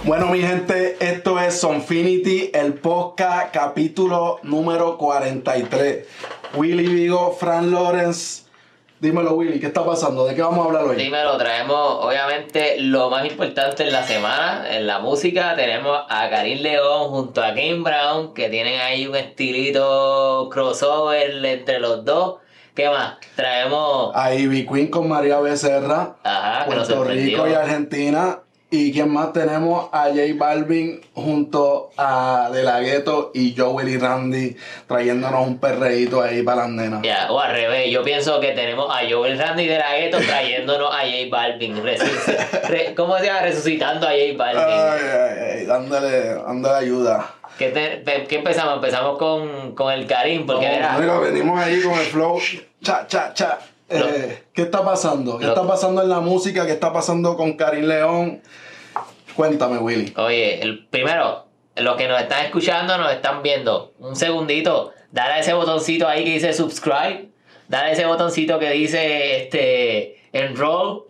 Bueno, mi gente, esto es Sonfinity, el podcast, capítulo número 43. Willy Vigo, Fran Lawrence. Dímelo, Willy, ¿qué está pasando? ¿De qué vamos a hablar hoy? Dímelo, traemos obviamente lo más importante en la semana, en la música. Tenemos a Karim León junto a Kane Brown, que tienen ahí un estilito crossover entre los dos. ¿Qué más? Traemos A Ivy Queen con María Becerra, que nos Puerto sorprendió. Rico y Argentina. ¿Y quién más tenemos? A J Balvin junto a De La Ghetto y Joel y Randy trayéndonos un perreíto ahí para las nenas. O al revés, yo pienso que tenemos a Joel Randy de la Ghetto trayéndonos a J Balvin. ¿Cómo se llama? Resucitando a J Balvin. Ay, dándole ayuda. ¿Qué empezamos? Empezamos con el Karim, porque Mira, venimos ahí con el flow. Cha. ¿Qué está pasando? ¿Qué está pasando en la música? ¿Qué está pasando con Karim León? Cuéntame, Willy. Oye, primero, los que nos están escuchando, nos están viendo, un segundito, dale a ese botoncito ahí que dice subscribe, dale a ese botoncito que dice enroll,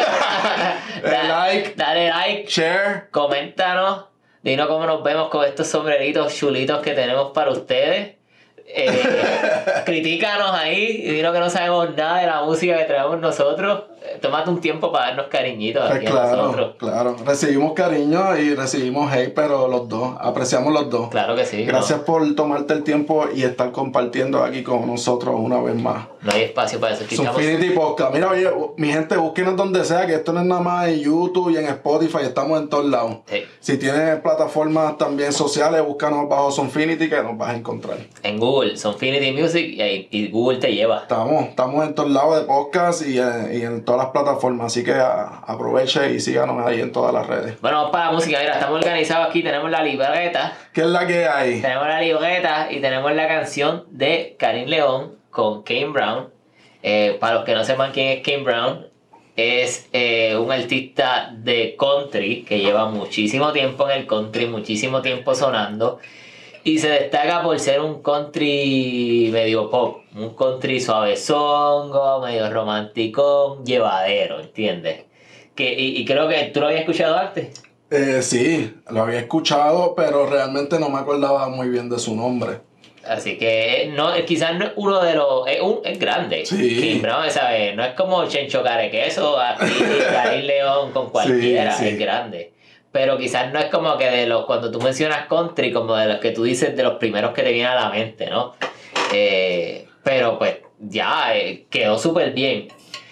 dale like, share, coméntanos, dinos cómo nos vemos con estos sombreritos chulitos que tenemos para ustedes. Critícanos ahí y dinos que no sabemos nada de la música que traemos nosotros. Tómate un tiempo para darnos cariñitos aquí a nosotros. Claro, recibimos cariño y recibimos hate, pero los dos, apreciamos los dos. Claro que sí. Gracias por tomarte el tiempo y estar compartiendo aquí con nosotros una vez más. No hay espacio para eso. Sonfinity Podcast. Mira, oye, mi gente, búsquenos donde sea, que esto no es nada más en YouTube y en Spotify, estamos en todos lados. Sí. Si tienes plataformas también sociales, búscanos bajo Sonfinity que nos vas a encontrar. En Google, Sonfinity Music, y Google te lleva. Estamos en todos lados de podcast y en todas las plataformas, así que aproveche y síganos ahí en todas las redes. Bueno, vamos para la música, mira, estamos organizados aquí, tenemos la libreta. ¿Qué es la que hay? Tenemos la libreta y tenemos la canción de Karim León con Kane Brown. Para los que no sepan quién es Kane Brown, es un artista de country que lleva muchísimo tiempo en el country, muchísimo tiempo sonando. Y se destaca por ser un country medio pop, un country suavezongo, medio romántico, llevadero, ¿entiendes? Y creo que tú lo habías escuchado antes. Sí, lo había escuchado, pero realmente no me acordaba muy bien de su nombre. Así que quizás no es uno de los... Es grande. Sí. Kim Brown, ¿sabes? No es como Chencho Carequeso, Karim León con cualquiera, Sí. es grande. Pero quizás no es como que cuando tú mencionas country, como de los que tú dices, de los primeros que te vienen a la mente, ¿no? Pero pues ya quedó súper bien.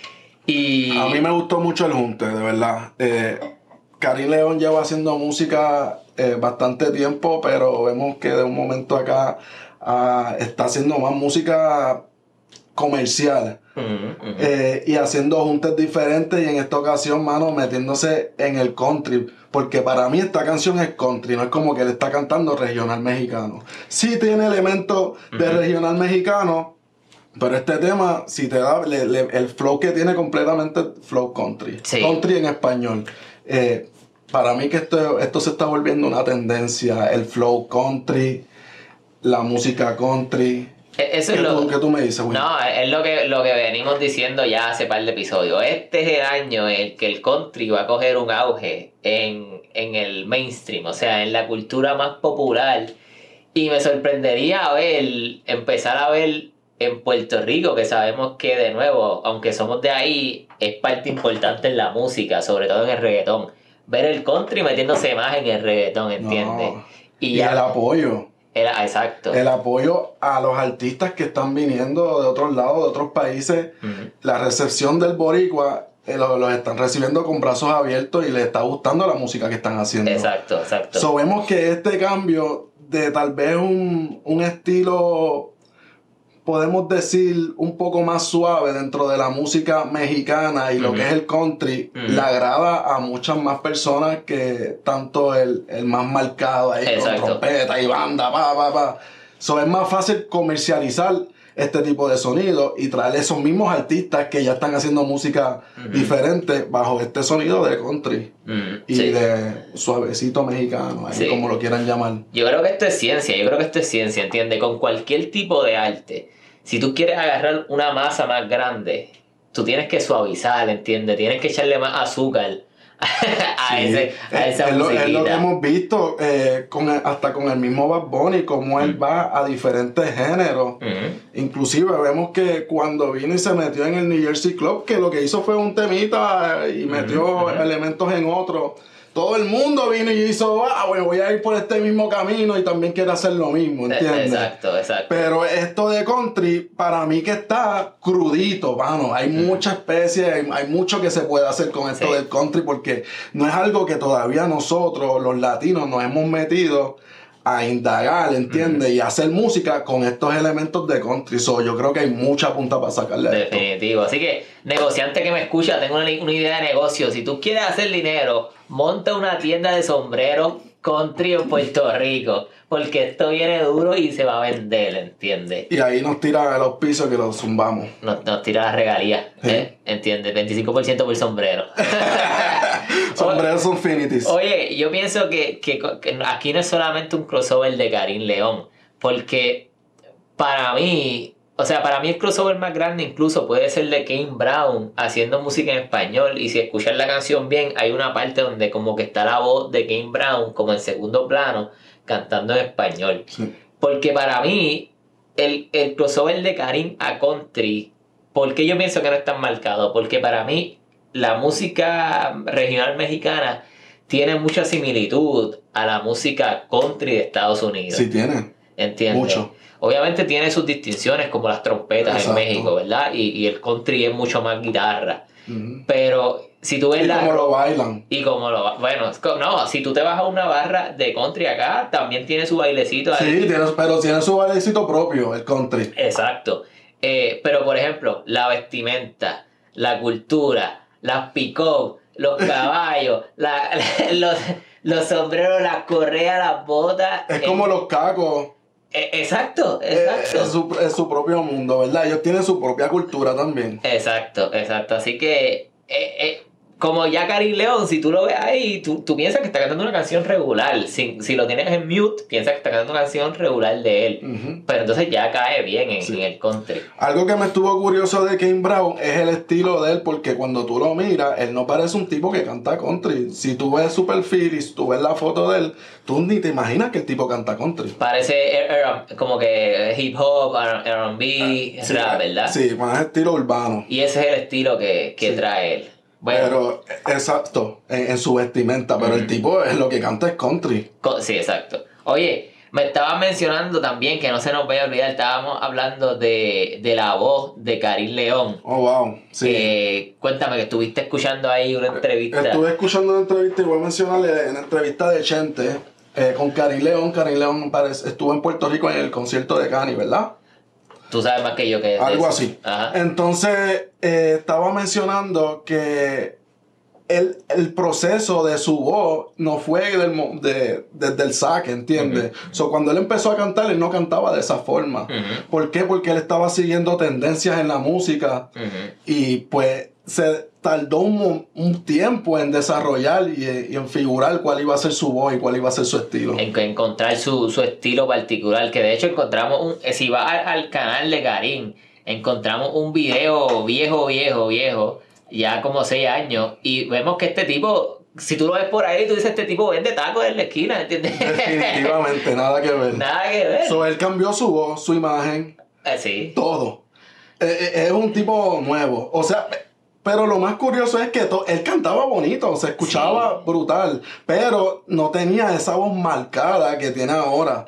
Y a mí me gustó mucho el junte, de verdad. Karim León lleva haciendo música bastante tiempo, pero vemos que de un momento acá está haciendo más música comercial. Y haciendo juntes diferentes, y en esta ocasión, mano, metiéndose en el country, porque para mí esta canción es country, no es como que él está cantando regional mexicano. Sí tiene elementos de regional mexicano, pero este tema, si te da el flow que tiene, completamente flow country. Sí. Country en español. Para mí que esto se está volviendo una tendencia, el flow country, la música country. Eso ¿Qué tú me dices, Will? No, es lo que venimos diciendo ya hace par de episodios. Este es el año en el que el country va a coger un auge en el mainstream, o sea, en la cultura más popular. Y me sorprendería empezar a ver en Puerto Rico, que sabemos que, de nuevo, aunque somos de ahí, es parte importante en la música, sobre todo en el reggaetón. Ver el country metiéndose más en el reggaetón, ¿entiendes? No. Y el apoyo. Exacto. El apoyo a los artistas que están viniendo de otros lados, de otros países. La recepción del boricua los están recibiendo con brazos abiertos y les está gustando la música que están haciendo. Exacto. So, vemos que este cambio de tal vez un estilo, podemos decir, un poco más suave dentro de la música mexicana y lo que es el country, le agrada a muchas más personas que tanto el más marcado ahí. Exacto. Con trompeta y banda, So, es más fácil comercializar este tipo de sonido y traer esos mismos artistas que ya están haciendo música diferente bajo este sonido de country y de suavecito mexicano, ahí como lo quieran llamar. Yo creo que esto es ciencia, ¿entiendes? Con cualquier tipo de arte, si tú quieres agarrar una masa más grande, tú tienes que suavizar, ¿entiendes? Tienes que echarle más azúcar a, Sí, a esa es lo que musiquita. hemos visto hasta con el mismo Bad Bunny, cómo él va a diferentes géneros. Ujú. Inclusive vemos que cuando vino y se metió en el New Jersey Club, que lo que hizo fue un temita y metió Ujú. elementos en otro. Todo el mundo vino y hizo, bueno, voy a ir por este mismo camino y también quiere hacer lo mismo, ¿entiendes? Exacto, exacto. Pero esto de country, para mí que está crudito, mano. Hay muchas especies, hay mucho que se puede hacer con esto Sí. del country porque no es algo que todavía nosotros, los latinos, nos hemos metido a indagar, ¿entiendes? Y hacer música con estos elementos de country. So, yo creo que hay mucha punta para sacarle a esto. Definitivo. Así que, negociante que me escucha, tengo una idea de negocio. Si tú quieres hacer dinero, monta una tienda de sombreros country en Puerto Rico. Porque esto viene duro y se va a vender, ¿entiendes? Y ahí nos tiran a los pisos que los zumbamos. Nos tira las regalías, Sí. ¿entiendes? 25% por sombrero. Sombreros Infinities. Oye, yo pienso que aquí no es solamente un crossover de Karim León, porque para mí, o sea, para mí el crossover más grande incluso puede ser de Kane Brown haciendo música en español, y si escuchas la canción bien, hay una parte donde como que está la voz de Kane Brown como en segundo plano, cantando en español. Sí. Porque para mí, el crossover de Karim a country, ¿por qué yo pienso que no es tan marcado? Porque para mí la música regional mexicana tiene mucha similitud a la música country de Estados Unidos. Sí tiene. ¿Entiendes? Mucho. Obviamente tiene sus distinciones como las trompetas Exacto. en México, ¿verdad? Y el country es mucho más guitarra. Ujú. Pero si tú ves Y como lo bailan. y como lo bueno, no, si tú te vas a una barra de country acá, también tiene su bailecito ahí. Sí, pero tiene su bailecito propio, el country. Exacto. Pero por ejemplo, la vestimenta, la cultura, las pick-up, los caballos, los sombreros, las correas, las botas. Es como los cacos. Exacto. Es su propio mundo, ¿verdad? Ellos tienen su propia cultura también. Exacto. Así que, como ya Karim León, si tú lo ves ahí, tú piensas que está cantando una canción regular. Si lo tienes en mute, piensas que está cantando una canción regular de él. Ujú. Pero entonces ya cae bien en el country. Algo que me estuvo curioso de Kane Brown es el estilo de él, porque cuando tú lo miras, él no parece un tipo que canta country. Si tú ves su perfil y si tú ves la foto de él, tú ni te imaginas que el tipo canta country. Parece como que hip hop, R&B, Sí, rap, ¿verdad? Sí, más estilo urbano. Y ese es el estilo que Sí. trae él. Bueno, Pero, exacto, en su vestimenta, pero el tipo es lo que canta es country. sí, exacto. Oye, me estabas mencionando también, que no se nos vaya a olvidar, estábamos hablando de la voz de Karim León. Oh, wow, sí. Cuéntame que estuviste escuchando ahí una entrevista. Estuve escuchando una entrevista y voy a mencionarle en la entrevista de Chente con Karim León. Karim León estuvo en Puerto Rico en el concierto de Cani, ¿verdad? Tú sabes más que yo que es de Algo eso. así. Ajá. Entonces, estaba mencionando que el proceso de su voz no fue desde el saque, ¿entiendes? So, cuando él empezó a cantar, él no cantaba de esa forma. Ujú. ¿Por qué? Porque él estaba siguiendo tendencias en la música Ujú. y pues se tardó un tiempo en desarrollar y en figurar cuál iba a ser su voz y cuál iba a ser su estilo. En encontrar su estilo particular, que de hecho encontramos si vas al canal de Karim, encontramos un video viejo, ya como 6 años, y vemos que este tipo, si tú lo ves por ahí, tú dices, este tipo vende tacos en la esquina, ¿entiendes? Definitivamente, nada que ver. Nada que ver. So, él cambió su voz, su imagen, Sí. todo. Es un tipo nuevo. O sea, pero lo más curioso es que él cantaba bonito, se escuchaba brutal, pero no tenía esa voz marcada que tiene ahora.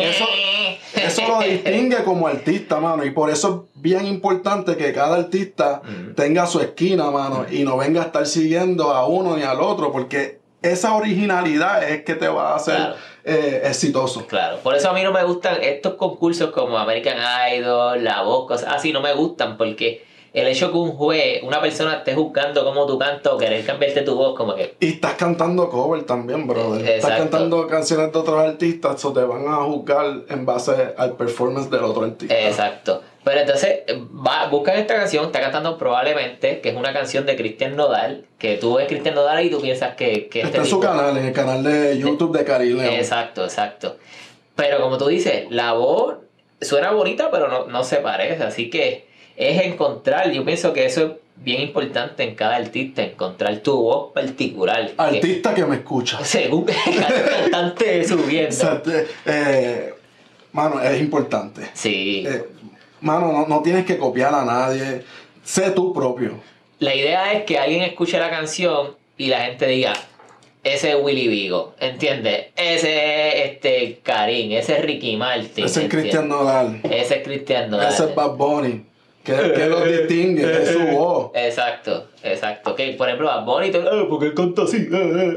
Eso lo distingue como artista, mano, y por eso es bien importante que cada artista tenga su esquina, mano, y no venga a estar siguiendo a uno ni al otro, porque esa originalidad es que te va a hacer Claro. Exitoso. Claro, por eso a mí no me gustan estos concursos como American Idol, La Voz, cosas así, no me gustan, porque el hecho que un juez, una persona esté juzgando cómo tú cantas o querer cambiarte tu voz, como que... Y estás cantando cover también, brother. Estás Exacto. cantando canciones de otros artistas, o te van a juzgar en base al performance del otro artista. Exacto. Pero entonces, buscan esta canción, está cantando Probablemente, que es una canción de Cristian Nodal, que tú ves Cristian Nodal y tú piensas que Está en su canal, en el canal de YouTube de Karim León. Exacto. Pero como tú dices, la voz suena bonita, pero no se parece, así que es encontrar, yo pienso que eso bien importante en cada artista encontrar tu voz particular. Artista que me escucha. Según cada cantante subiendo. Exacto. Mano, es importante. Sí. Mano, no tienes que copiar a nadie. Sé tú propio. La idea es que alguien escuche la canción y la gente diga, ese es Willy Vigo, ¿entiendes? Ese es Karim, ese es Ricky Martin. Ese es Cristian Nodal. Ese es Cristian Nodal. Ese es Bad Bunny. Que lo distingue, es su voz. Exacto. Que por ejemplo Bad Bunny, porque él canta así.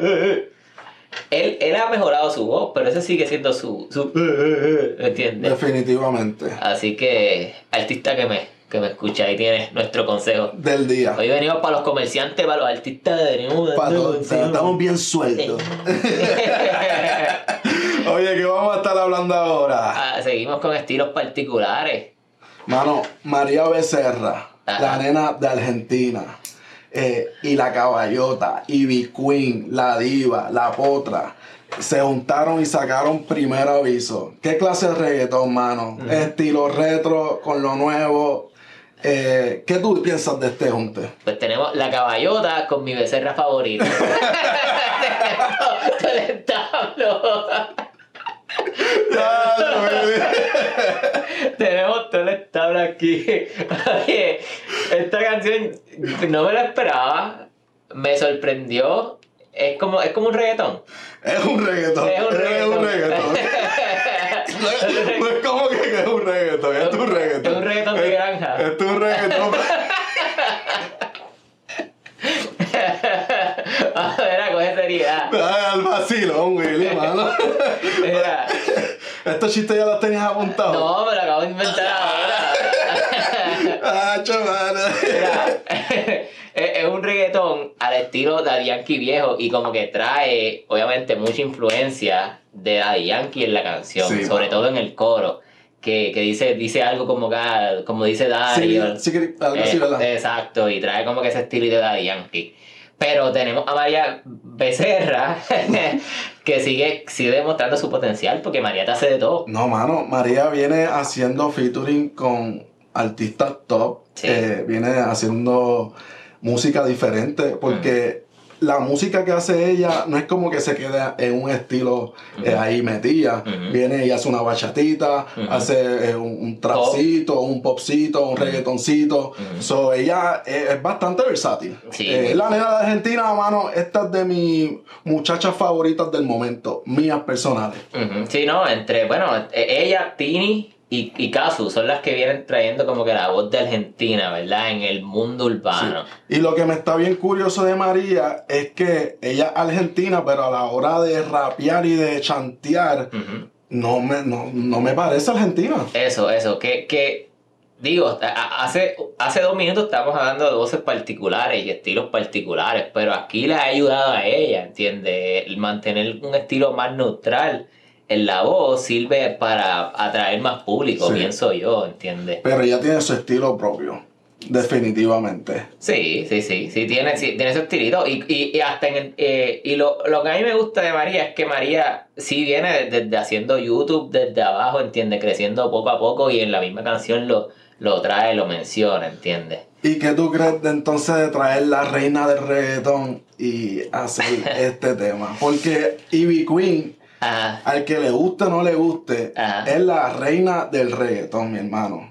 Él ha mejorado su voz, pero ese sigue siendo su ¿entiendes? Definitivamente. Así que, artista que me escucha, ahí tienes nuestro consejo Del día. Hoy venimos para los comerciantes, para los artistas, venimos estamos bien sueltos. Oye, ¿qué vamos a estar hablando ahora? Seguimos con estilos particulares. Mano, María Becerra, la nena de Argentina, y la Caballota, Ivy Queen, la Diva, la Potra, se juntaron y sacaron Primer Aviso. ¿Qué clase de reggaetón, mano? Estilo retro con lo nuevo. ¿Qué tú piensas de este junte? Pues tenemos la Caballota con mi becerra favorita. Todo el establo. Tenemos todo el establo aquí. Oye, esta canción no me la esperaba. Me sorprendió. Es como un reggaetón. Es un reggaetón. Es un reggaetón. No es como que es un reggaetón, es tu reggaetón. Es un reggaetón de granja. Es tu reggaetón. A ver, coge seriedad. Al vacilón, Willy, mano. Mira. Estos chistes ya los tenías apuntados. No, me lo acabo de inventar ahora. Mano. Mira, es un reggaetón al estilo Daddy Yankee viejo y como que trae, obviamente, mucha influencia de Daddy Yankee en la canción, sí, sobre todo en el coro. Que dice algo como dice Daddy. Sí, algo así, ¿verdad? Exacto, y trae como que ese estilo de Daddy Yankee. Pero tenemos a María Becerra que sigue demostrando su potencial porque María te hace de todo. No, mano, María viene haciendo featuring con artistas top, sí. Viene haciendo música diferente porque la música que hace ella no es como que se queda en un estilo ahí metida. Viene y hace una bachatita, hace un trapcito, un popcito, un reggaetoncito. So, ella es bastante versátil. Sí. Es la nena de Argentina, mano. Esta es de mis muchachas favoritas del momento, mías personales. Sí, no, ella, Tini y Kazu son las que vienen trayendo como que la voz de Argentina, ¿verdad? En el mundo urbano. Sí. Y lo que me está bien curioso de María es que ella es argentina, pero a la hora de rapear y de chantear, no me parece argentina. Eso, que digo, hace 2 minutos estábamos hablando de voces particulares y estilos particulares, pero aquí le ha ayudado a ella, ¿entiendes? El mantener un estilo más neutral en la voz sirve para atraer más público, pienso yo, ¿entiendes? Pero ella tiene su estilo propio, definitivamente. Sí, tiene su estilito. Y hasta y lo que a mí me gusta de María es que María sí viene desde haciendo YouTube desde abajo, ¿entiendes? Creciendo poco a poco y en la misma canción lo trae, lo menciona, ¿entiendes? ¿Y qué tú crees de entonces de traer la reina del reggaetón y hacer este tema? Porque Ivy Queen, al que le guste o no le guste, es la reina del reggaetón, mi hermano.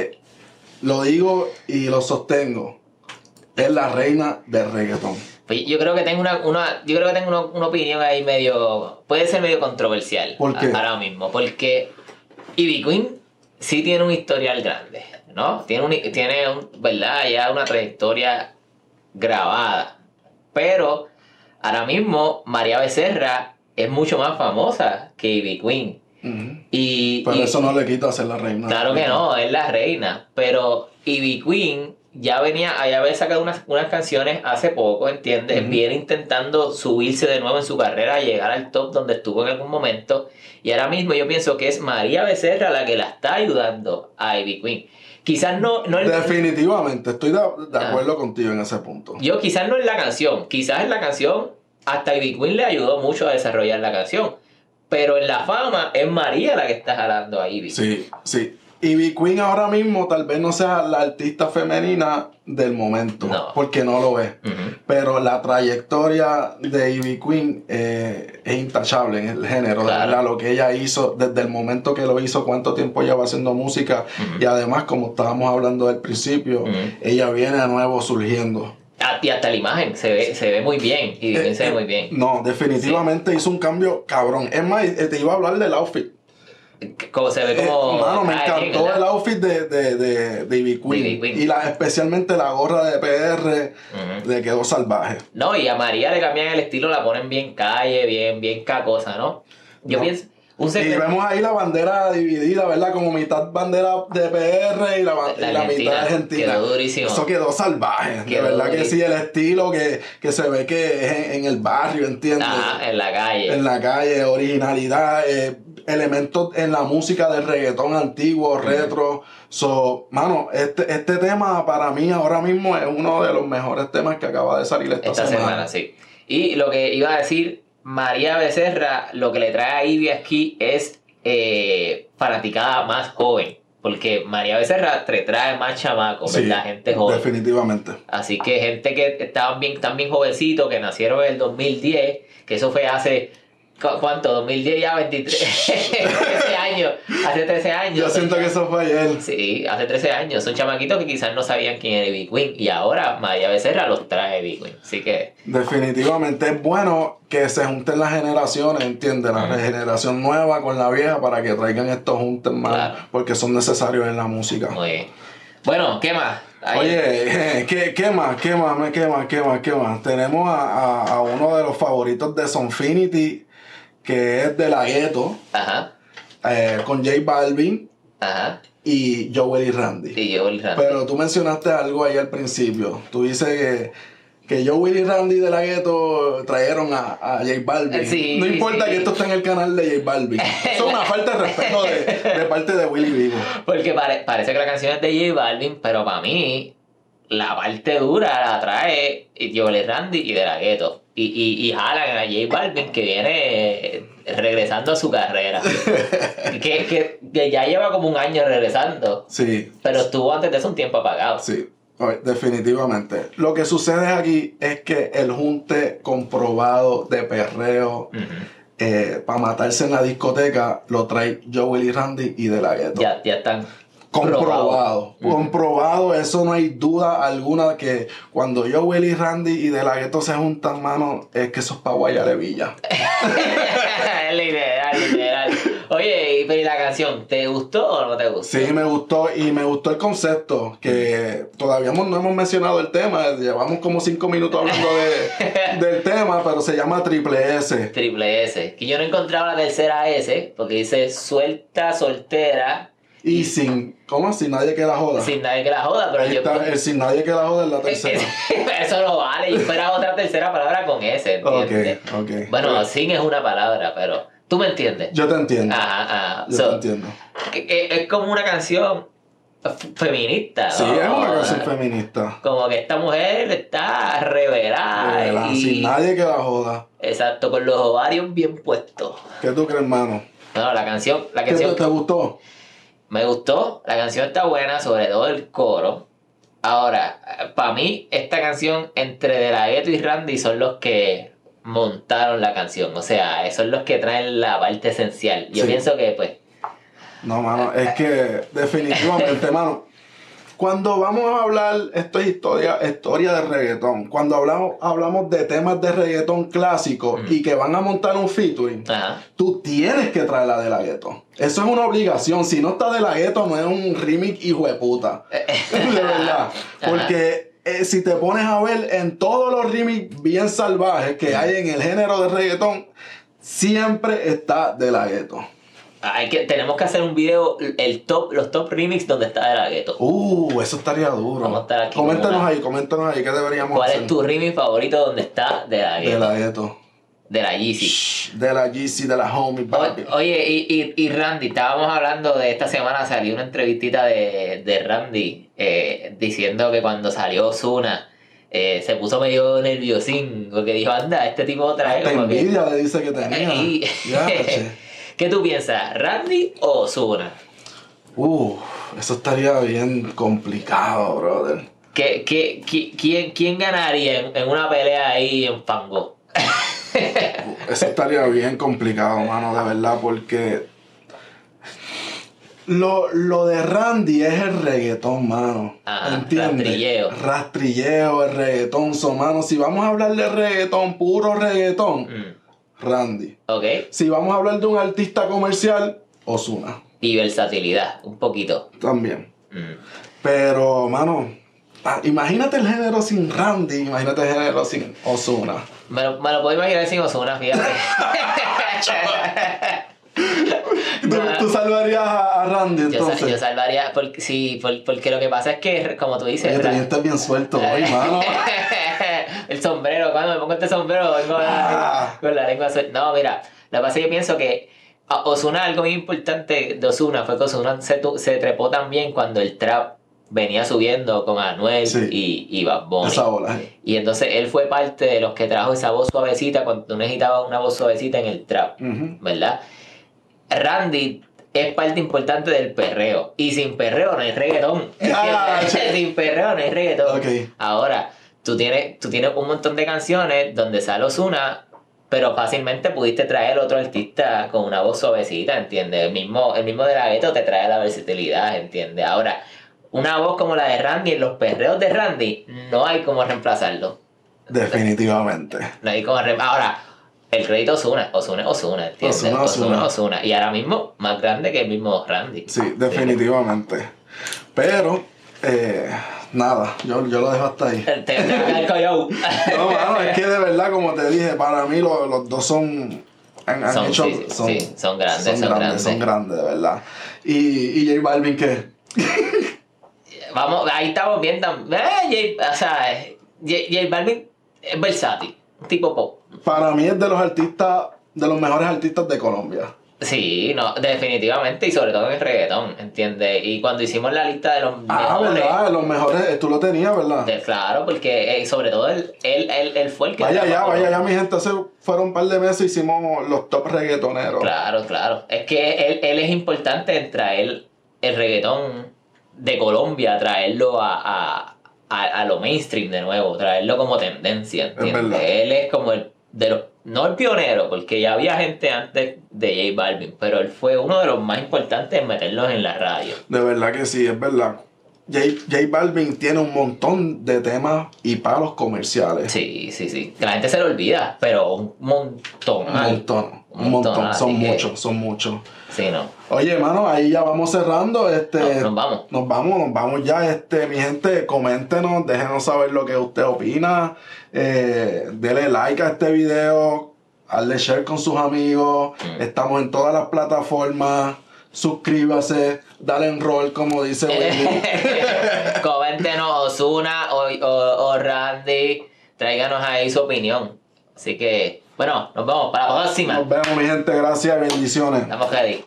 Lo digo y lo sostengo. Es la reina del reggaetón. Pues yo creo que tengo una opinión ahí puede ser medio controversial. ¿Por qué? Ahora mismo, porque Ivy Queen sí tiene un historial grande, ¿no? ¿Verdad? Ya una trayectoria grabada. Pero ahora mismo María Becerra es mucho más famosa que Ivy Queen. Pero eso no le quita ser la reina. Claro que no, es la reina. Pero Ivy Queen ya había sacado unas canciones hace poco, ¿entiendes? Viene intentando subirse de nuevo en su carrera, llegar al top donde estuvo en algún momento. Y ahora mismo yo pienso que es María Becerra la que la está ayudando a Ivy Queen. Quizás no Definitivamente, estoy de acuerdo contigo en ese punto. Quizás no en la canción. Quizás en la canción hasta Ivy Queen le ayudó mucho a desarrollar la canción. Pero en la fama es María la que está jalando a Ivy. Sí. Ivy Queen ahora mismo tal vez no sea la artista femenina del momento, No. porque no lo es. Pero la trayectoria de Ivy Queen es intachable en el género, de Claro. verdad, lo que ella hizo desde el momento que lo hizo, cuánto tiempo lleva haciendo música, y además, como estábamos hablando del principio, ella viene de nuevo surgiendo. Y hasta la imagen se ve muy bien. Y Ivy Queen se ve muy bien. No, definitivamente hizo un cambio cabrón. Es más, te iba a hablar del outfit. Como se ve como. Mano, me cae bien, encantó ¿verdad? el outfit de Ivy Queen. De Ivy Queen. Y especialmente la gorra de PR le quedó salvaje. No, y a María le cambian el estilo, la ponen bien calle, bien cacosa, ¿no? Yo No. pienso. Un Y segmento. vemos ahí la bandera dividida, ¿verdad? Como mitad bandera de PR y la mitad argentina. Quedó durísimo. Eso quedó salvaje. Quedó de verdad que durísimo. sí, el estilo que se ve que es en el barrio, ¿entiendes? Ajá, en la calle. En la calle, originalidad, elementos en la música del reggaetón antiguo, retro. So, mano, este tema para mí ahora mismo es uno de los mejores temas que acaba de salir esta semana. Sí. Y lo que iba a decir, María Becerra, lo que le trae a Ivy aquí es fanaticada más joven. Porque María Becerra te trae más chamacos, Sí, ¿verdad? Gente joven. definitivamente. Así que gente que están bien jovencitos, que nacieron en el 2010, que eso fue hace, ¿cuánto? 2010 ya 23, 13 años, hace 13 años. Yo siento que eso fue ayer. Sí, hace 13 años. Son chamaquitos que quizás no sabían quién era Ivy Queen. Y ahora María Becerra los trae Ivy Queen. Así que. Definitivamente es bueno que se junten las generaciones, ¿entiendes? La generación nueva con la vieja para que traigan estos juntes más, Claro. porque son necesarios en la música. Muy bien. Bueno, ¿qué más? Ahí. Oye, ¿qué más? Tenemos a uno de los favoritos de Sonfinity, que es De La Ghetto, Ajá. con J Balvin Ajá. y Joel y Randy. Y yo, Randy. Pero tú mencionaste algo ahí al principio. Tú dices que Joel y Randy de La Ghetto trajeron a J Balvin. Sí, No importa sí. que esto esté en el canal de J Balvin. Eso es una falta de respeto de parte de Willy Vivo. Porque parece que la canción es de J Balvin, pero para mí la parte dura la trae Joel Randy y De La Ghetto. Y jalan a J Balvin, que viene regresando a su carrera. que ya lleva como un año regresando. Sí, Pero estuvo antes de eso un tiempo apagado. sí. Oye, definitivamente. Lo que sucede aquí es que el junte comprobado de perreo para matarse en la discoteca lo trae Joel y Randy y De La Ghetto. Ya están Comprobado. Comprobado, eso no hay duda alguna que cuando Joel y Randy y De La Ghetto se juntan, mano, es que eso es pa' Guayale Villa. Es literal. Oye, pero ¿y la canción? ¿Te gustó o no te gustó? Sí, me gustó y me gustó el concepto, que todavía no hemos mencionado el tema, llevamos como 5 minutos hablando del tema, pero se llama Triple S. Triple S. Que yo no he encontrado la tercera S, porque dice suelta, soltera, Y ¿cómo? Sin nadie que la joda. sin nadie que la joda, pero Ahí yo... está, el sin nadie que la joda es la tercera. Eso no vale, yo esperaba otra tercera palabra con S, ¿entiendes? Ok. Bueno, sin es una palabra, pero tú me entiendes. Yo te entiendo. Ajá. Yo te entiendo. Es como una canción feminista, ¿no? Sí, es una canción feminista. Como que esta mujer está revelada. Sin nadie que la joda. Exacto, con los ovarios bien puestos. ¿Qué tú crees, hermano? No, la canción ¿Qué te gustó? me gustó, la canción está buena, sobre todo el coro. Ahora, para mí, esta canción entre De La Ghetto y Randy son los que montaron la canción. O sea, son los que traen la parte esencial. Yo Sí. pienso que, pues, No, mano, es que definitivamente, mano, cuando vamos a hablar, esto es historia de reggaetón, cuando hablamos de temas de reggaetón clásicos y que van a montar un featuring, ajá. tú tienes que traer la De La Ghetto. Eso es una obligación. Si no está De La Ghetto, no es un remix hijo de puta. De verdad. Porque si te pones a ver en todos los remix bien salvajes que hay en el género de reggaetón, siempre está De La Ghetto. Tenemos que hacer un video, los top remix donde está De La Ghetto. Eso estaría duro. Vamos a estar aquí Coméntanos con ahí, ¿qué deberíamos ¿Cuál hacer? es tu remix favorito donde está De La De Ghetto? La Ghetto. De la Yeezy. De la Yeezy, de la Homie, papi. Oye, y Randy, estábamos hablando de esta semana, salió una entrevistita de Randy diciendo que cuando salió Ozuna se puso medio nerviosín porque dijo, anda, este tipo trae Hasta como que... envidia le dice que tenía. Y- Ya, che. ¿Qué tú piensas, Randy o Ozuna? Eso estaría bien complicado, brother. ¿Quién ganaría en una pelea ahí en Fango? Eso estaría bien complicado, mano, de verdad, porque lo de Randy es el reggaetón, mano. Ajá, ¿Entiendes? Rastrilleo, el reggaetón, mano. Si vamos a hablar de reggaetón, puro reggaetón, Randy. Ok. Si vamos a hablar de un artista comercial, Ozuna. Y versatilidad, un poquito. También. Pero, mano, imagínate el género sin Randy, imagínate el género sin Ozuna. Me lo puedo imaginar sin Ozuna, fíjate. ¿Tú salvarías a Randy entonces? Yo salvaría, porque lo que pasa es que, como tú dices... Oye, también estás bien suelto hoy, mano. El sombrero, cuando me pongo este sombrero, vengo con la lengua suelta. No, mira, lo que pasa es que yo pienso que Ozuna, algo muy importante de Ozuna fue que Ozuna se trepó también cuando el trap venía subiendo con Anuel y Bad Bunny. Esa ola. Y entonces él fue parte de los que trajo esa voz suavecita cuando tú necesitabas una voz suavecita en el trap, ¿verdad? Randy es parte importante del perreo. Y sin perreo no hay reggaetón. Sin perreo no hay reggaetón. Okay. Ahora, tú tienes un montón de canciones donde sale Ozuna, pero fácilmente pudiste traer otro artista con una voz suavecita, ¿entiendes? El mismo de la Ghetto te trae la versatilidad, ¿entiendes? Ahora, una voz como la de Randy, en los perreos de Randy, no hay como reemplazarlo. Definitivamente. No hay como Ahora, el crédito Ozuna, ¿entiendes? Ozuna. Y ahora mismo, más grande que el mismo Randy. Sí, definitivamente. Pero, nada, yo lo dejo hasta ahí. No, mano, es que de verdad, como te dije, para mí los dos son grandes. Son grandes, de verdad. ¿Y J Balvin qué? Vamos, ahí estamos bien también. J Balvin es versátil, un tipo pop. Para mí es de los mejores artistas de Colombia. Sí, no, definitivamente, y sobre todo en el reggaetón, ¿entiendes? Y cuando hicimos la lista de los mejores... ¿verdad? Los mejores, tú lo tenías, ¿verdad? Claro, porque sobre todo él fue el que... Vaya ya, mi gente, hace fueron un par de meses hicimos los top reggaetoneros. Claro. Es que él es importante en traer el reggaetón de Colombia, traerlo a lo mainstream de nuevo, traerlo como tendencia, ¿entiendes? Él es como no el pionero, porque ya había gente antes de J Balvin, pero él fue uno de los más importantes en meterlos en la radio. De verdad que sí, es verdad. J Balvin tiene un montón de temas y palos comerciales. Sí. Que la gente se lo olvida, pero un montón. Un montón. Son muchos. Sí, no. Oye, hermano, ahí ya vamos cerrando. Nos vamos ya. Mi gente, coméntenos, déjenos saber lo que usted opina. Dele like a este video, hazle share con sus amigos. Estamos en todas las plataformas. Suscríbase, dale enroll, como dice Willy. Coméntenos Ozuna o Randy, tráiganos ahí su opinión. Así que, bueno, nos vemos para la próxima. Nos vemos, mi gente, gracias, bendiciones. Estamos ready.